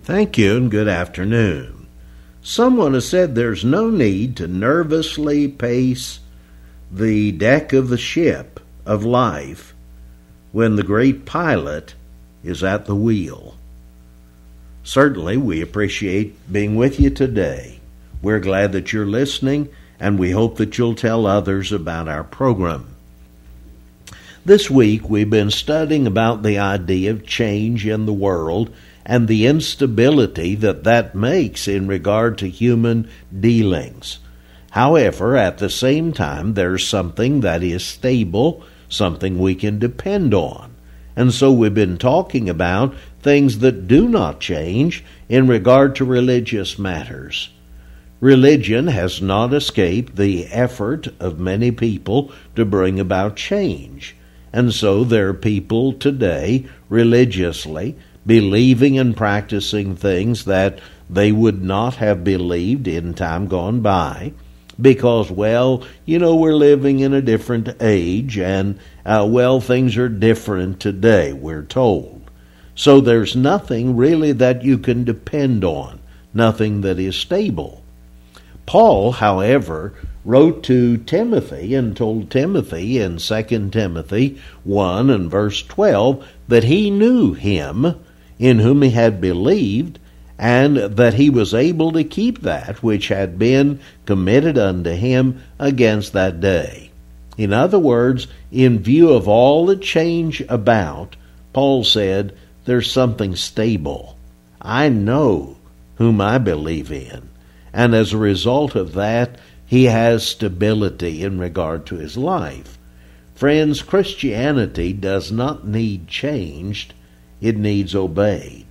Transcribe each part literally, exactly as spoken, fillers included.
Thank you and good afternoon. Someone has said there's no need to nervously pace the deck of the ship of life when the great pilot is at the wheel. Certainly, we appreciate being with you today. We're glad that you're listening, and we hope that you'll tell others about our program. This week, we've been studying about the idea of change in the world and the instability that that makes in regard to human dealings. However, at the same time, there's something that is stable, something we can depend on. And so we've been talking about things that do not change in regard to religious matters. Religion has not escaped the effort of many people to bring about change. And so there are people today, religiously, believing and practicing things that they would not have believed in time gone by because, well, you know, we're living in a different age and, uh, well, things are different today, we're told. So there's nothing really that you can depend on, nothing that is stable. Paul, however, wrote to Timothy and told Timothy in Second Timothy one and verse twelve that he knew him in whom he had believed, and that he was able to keep that which had been committed unto him against that day. In other words, in view of all the change about, Paul said, there's something stable. I know whom I believe in. And as a result of that, he has stability in regard to his life. Friends, Christianity does not need changed. It needs obeyed.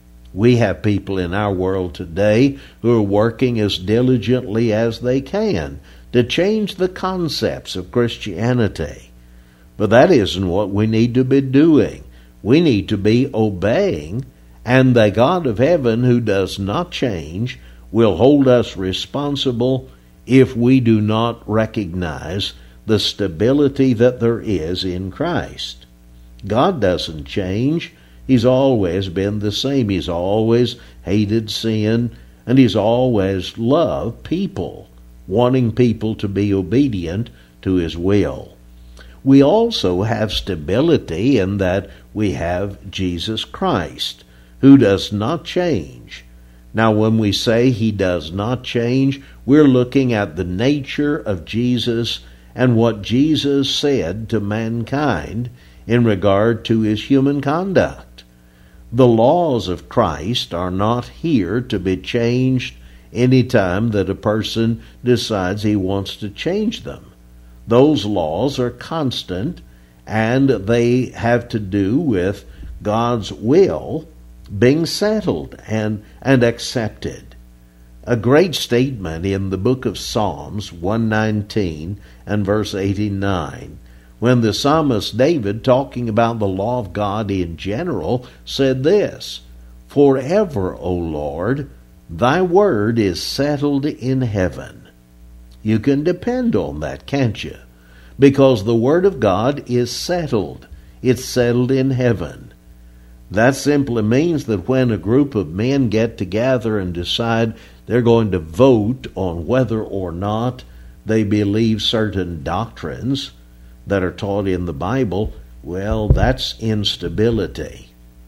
We have people in our world today who are working as diligently as they can to change the concepts of Christianity. But that isn't what we need to be doing. We need to be obeying, and the God of heaven, who does not change, will hold us responsible if we do not recognize the stability that there is in Christ. God doesn't change. He's always been the same. He's always hated sin, and he's always loved people, wanting people to be obedient to his will. We also have stability in that we have Jesus Christ, who does not change. Now, when we say he does not change, we're looking at the nature of Jesus and what Jesus said to mankind in regard to his human conduct. The laws of Christ are not here to be changed any time that a person decides he wants to change them. Those laws are constant, and they have to do with God's will being settled and, and accepted. A great statement in the book of Psalms one nineteen and verse eighty-nine, when the psalmist David, talking about the law of God in general, said this, "Forever, O Lord, thy word is settled in heaven." You can depend on that, can't you? Because the word of God is settled. It's settled in heaven. That simply means that when a group of men get together and decide they're going to vote on whether or not they believe certain doctrines that are taught in the Bible, well, that's instability.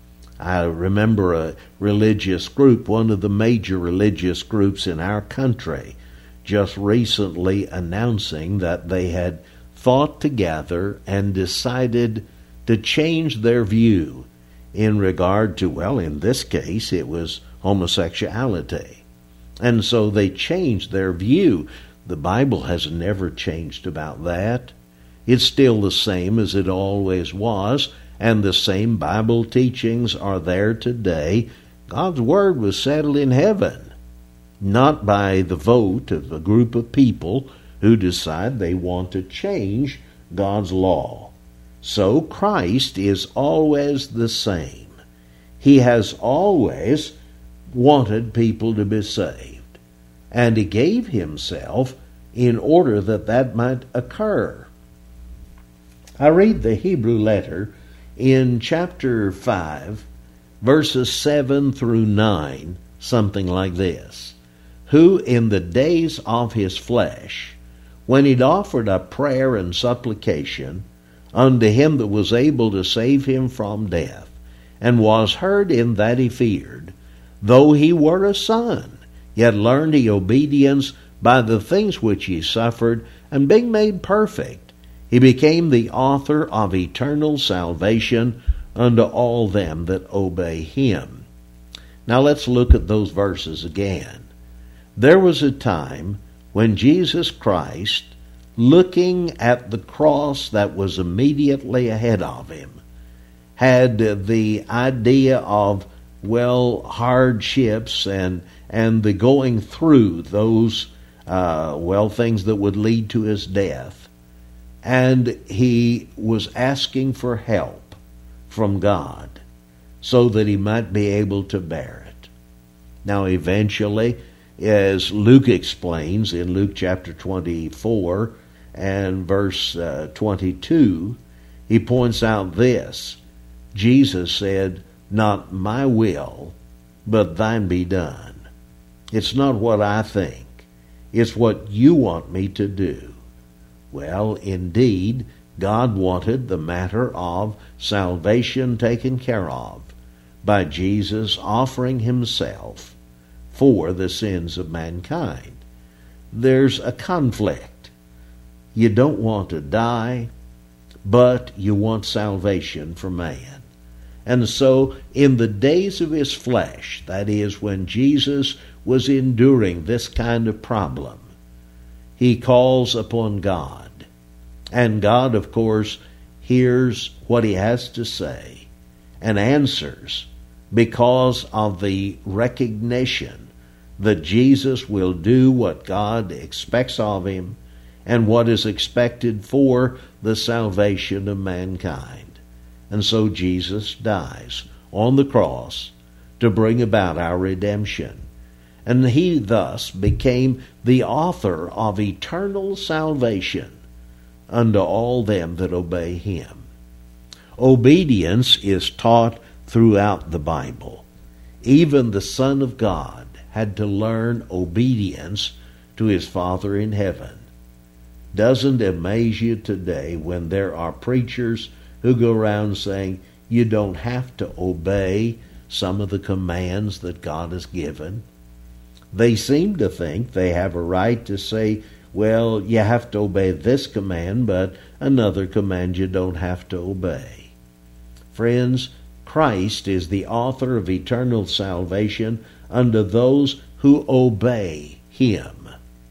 I remember a religious group, one of the major religious groups in our country, just recently announcing that they had thought together and decided to change their view in regard to, well, in this case, it was homosexuality. And so they changed their view. The Bible has never changed about that. It's still the same as it always was, and the same Bible teachings are there today. God's word was settled in heaven, not by the vote of a group of people who decide they want to change God's law. So Christ is always the same. He has always wanted people to be saved, and he gave himself in order that that might occur. I read the Hebrew letter in chapter five, verses seven through nine, something like this. Who in the days of his flesh, when he'd offered up prayer and supplication unto him that was able to save him from death, and was heard in that he feared, though he were a son, yet learned he obedience by the things which he suffered, and being made perfect, he became the author of eternal salvation unto all them that obey him. Now let's look at those verses again. There was a time when Jesus Christ, looking at the cross that was immediately ahead of him, had the idea of, well, hardships and and the going through those, uh, well, things that would lead to his death. And he was asking for help from God so that he might be able to bear it. Now, eventually, as Luke explains in Luke chapter twenty-four and verse uh, twenty-two, he points out this. Jesus said, "Not my will, but thine be done." It's not what I think. It's what you want me to do. Well, indeed, God wanted the matter of salvation taken care of by Jesus offering himself for the sins of mankind. There's a conflict. You don't want to die, but you want salvation for man. And so, in the days of his flesh, that is, when Jesus was enduring this kind of problem, he calls upon God. And God, of course, hears what he has to say and answers because of the recognition that Jesus will do what God expects of him and what is expected for the salvation of mankind. And so Jesus dies on the cross to bring about our redemption. And he thus became the author of eternal salvation unto all them that obey him. Obedience is taught throughout the Bible. Even the Son of God had to learn obedience to his Father in heaven. Doesn't it amaze you today when there are preachers who go around saying you don't have to obey some of the commands that God has given? They seem to think they have a right to say, well, you have to obey this command, but another command you don't have to obey. Friends, Christ is the author of eternal salvation unto those who obey him.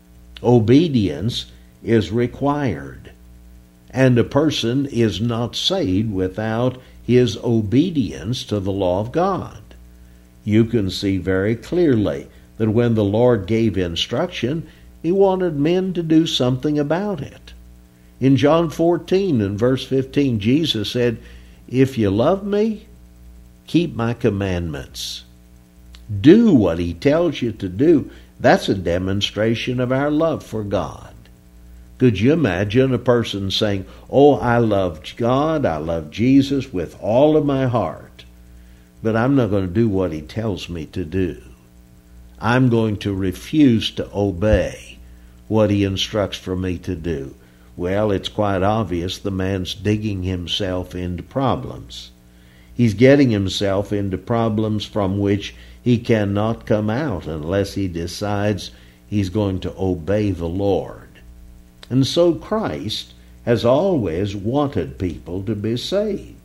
Obedience is required, and a person is not saved without his obedience to the law of God. You can see very clearly that when the Lord gave instruction, he wanted men to do something about it. In John fourteen and verse fifteen, Jesus said, "If you love me, keep my commandments." Do what he tells you to do. That's a demonstration of our love for God. Could you imagine a person saying, "Oh, I love God, I love Jesus with all of my heart, but I'm not going to do what he tells me to do. I'm going to refuse to obey what he instructs for me to do." Well, it's quite obvious the man's digging himself into problems. He's getting himself into problems from which he cannot come out unless he decides he's going to obey the Lord. And so Christ has always wanted people to be saved.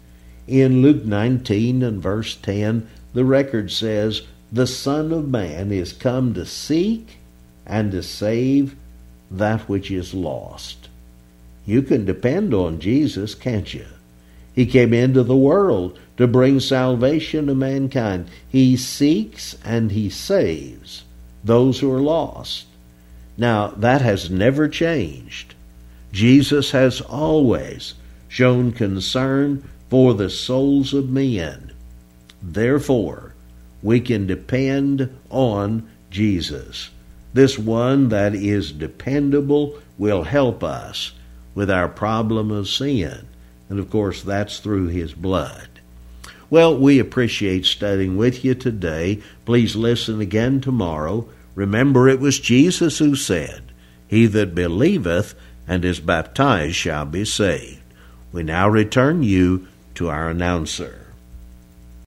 In Luke nineteen and verse ten, the record says, "The Son of Man is come to seek and to save that which is lost." You can depend on Jesus, can't you? He came into the world to bring salvation to mankind. He seeks and he saves those who are lost. Now, that has never changed. Jesus has always shown concern for the souls of men. Therefore, we can depend on Jesus. This one that is dependable will help us with our problem of sin. And of course, that's through his blood. Well, we appreciate studying with you today. Please listen again tomorrow. Remember, it was Jesus who said, "He that believeth and is baptized shall be saved." We now return you to our announcer.